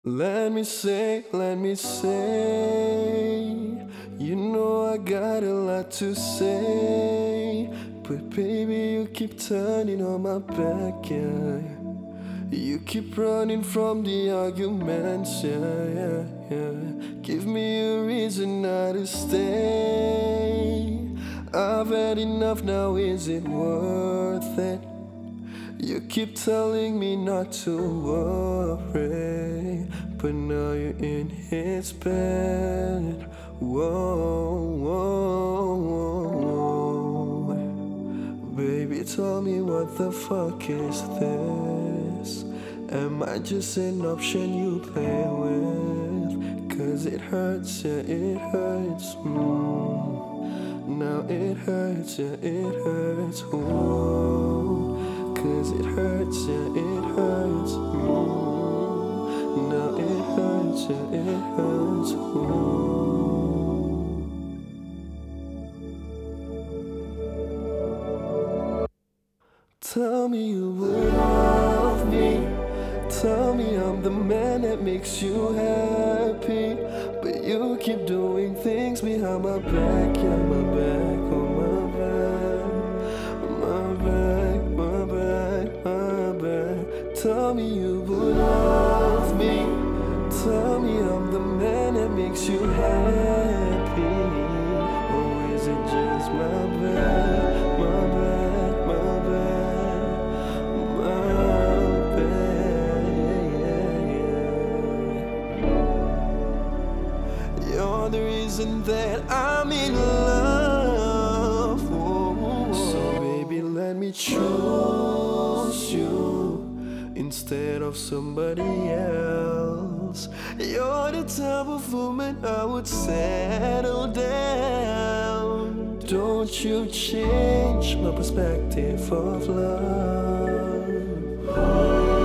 Let me say, you know I got a lot to say, but baby you keep turning on my back, yeah. You keep running from the arguments, yeah. Give me a reason not to stay. I've had enough now, is it worth it? You keep telling me not to worry, but now you're in his bed. Whoa. Baby, tell me what the fuck is this? Am I just an option you play with? 'Cause it hurts, yeah, it hurts. Now it hurts, yeah, it hurts. Ooh. 'Cause it hurts, yeah, it hurts. Now it hurts, yeah, it hurts. Tell me you would love me. Tell me I'm the man that makes you happy, but you keep doing things behind my back, yeah, my back, oh my back, my back, my back, my back. Tell me you would love me. Tell me I'm the man that makes you happy, or is it just my back, my back, my back, my back, yeah. You're the reason that I'm in love. So baby, let me choose you instead of somebody else. You're the type of woman I would settle down. Don't you change my perspective of love.